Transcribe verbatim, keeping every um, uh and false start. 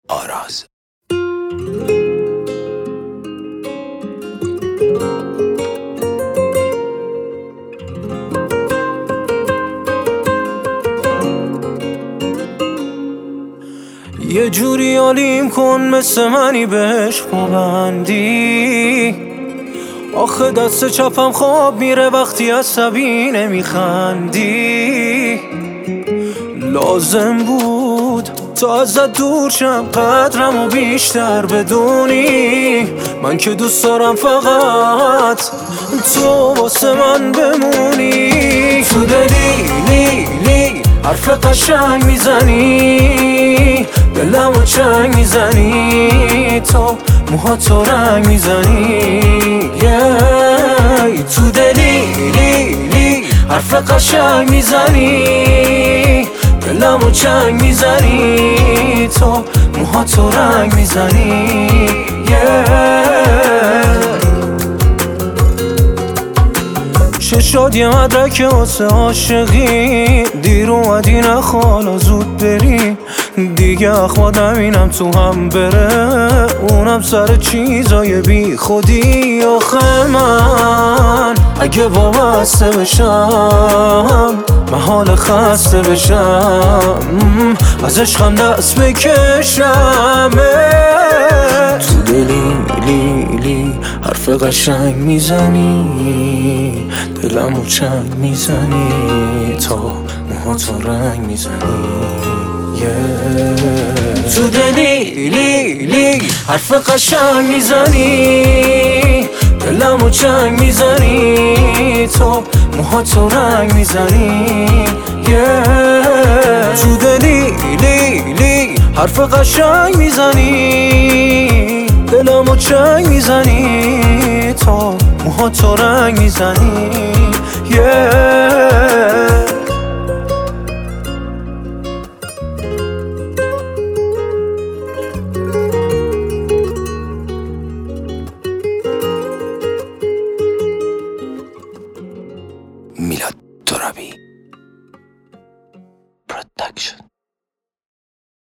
آراز. یه جوری عالیم کن مثل منی بهش پابندی، آخه دست چپم خواب میره وقتی عصبی نمیخندی. لازم بود تا ازت دور شم قدرم و بیشتر بدونی، من که دوست دارم فقط تو واسه من بمونی. تو دلی لی لی حرف قشنگ میزنی، دلمو چنگ میزنی، تو موهاتو رنگ میزنی. yeah. تو دلی لی لی حرف قشنگ میزنی، دلمو چنگ میزنی، تو موهاتو رنگ میزنی. yeah. چه شد یه مدرک واسه عاشقی، دیر اومدی نه حالا زود بری، دیگه اخواد نبینم تو هم بره، اونم سر چیزای بی خودی. آخه من اگه وابسته بشم محال خسته بشم، از عشقم دست بکشم. تو دلی لی لی حرف قشنگ میزنی، دلمو چنگ میزنی، تا موهاتو رنگ میزنی. yeah. تو دلی لی لی حرف قشنگ میزنی، دلمو چنگ میزنی، تو موهاتو رنگ میزنی. yeah. تو دلی لی لی حرف قشنگ میزنی، دلمو چنگ میزنی، تو موهاتو رنگ میزنی. yeah. میلاد ترابی.